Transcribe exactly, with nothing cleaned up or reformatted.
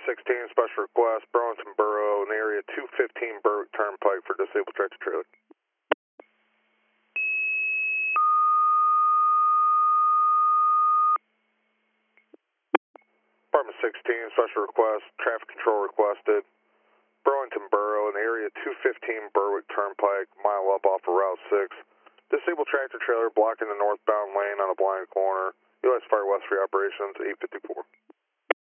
sixteen, special request, Burlington Borough in the area two fifteen Berwick Turnpike for disabled tractor trailer. Department sixteen, special request, traffic control requested, Burlington Borough in the area two fifteen Berwick Turnpike, mile up off of Route six. Disabled tractor trailer blocking the northbound lane on a blind corner. U S Fire West Free Operations, eight fifty-four.